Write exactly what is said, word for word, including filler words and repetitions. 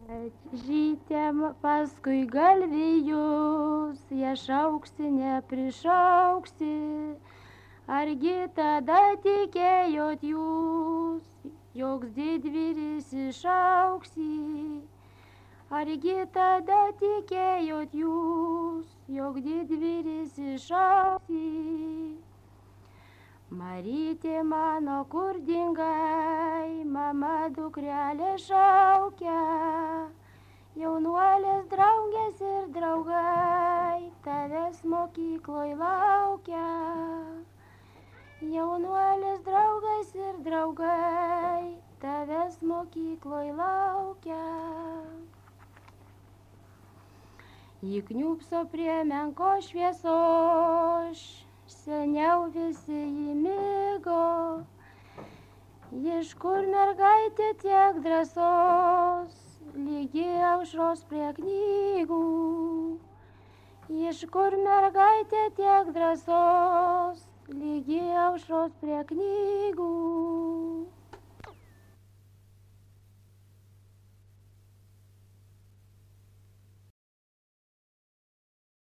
Žytė paskui galvijus, jie šauksi neprišauksi. Argi tada tikėjot jūs, joks didvyris išauksi? Argi tada tikėjot jūs, jog didvyris išauksi? Marytė mano kur dingai, mama dukrelė šaukia. Jaunuolės draugės ir draugai tavęs mokykloj laukia. Jaunuolės draugais ir draugai tavęs mokykloj laukia. Ji kniūpso prie menko šviesos, seniau visi įmigo. Iš kur mergaitė tiek drąsos, lygi aušros prie knygų? Iš kur mergaitė tiek drąsos, lygi aušros prie knygų?